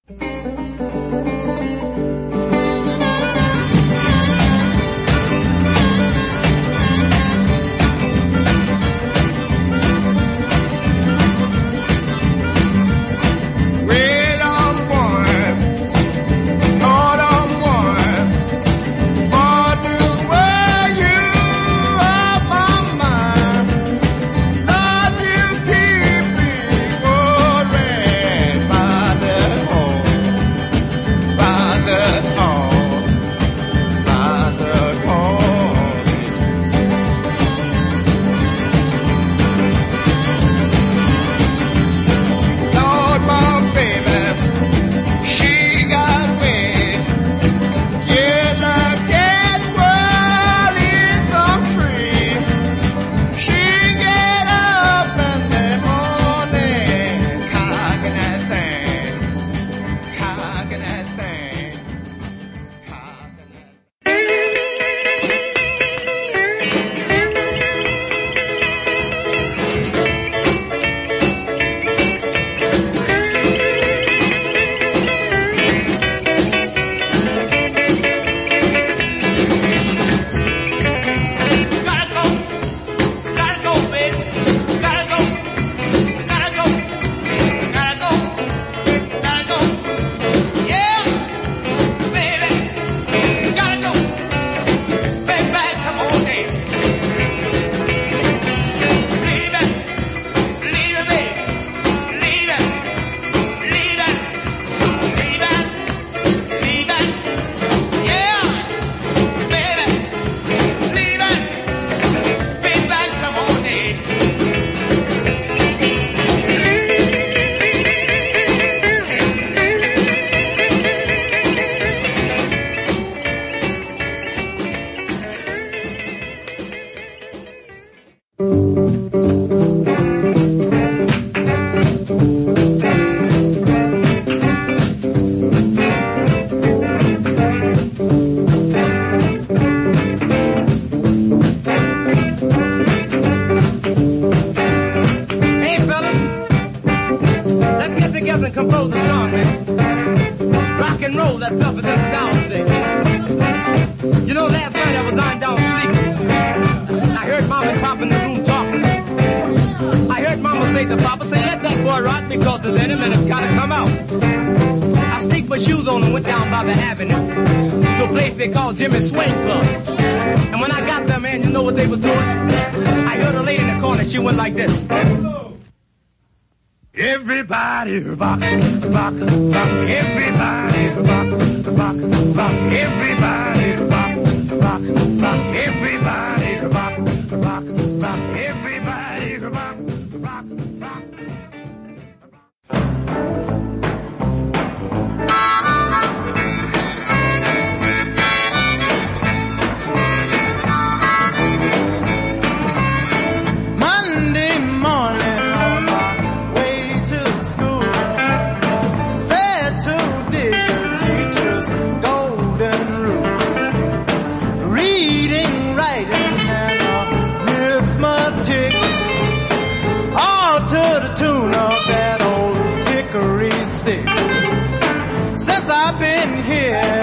Jimmy Swing Club. And when I got there, man, you know what they was doing? I heard a lady in the corner, she went like this. Everybody rock, rock, rock, everybody rock, rock, rock, everybody rock, rock, rock, everybody rock, rock, rock, everybody rock, rock, rock. Since I've been here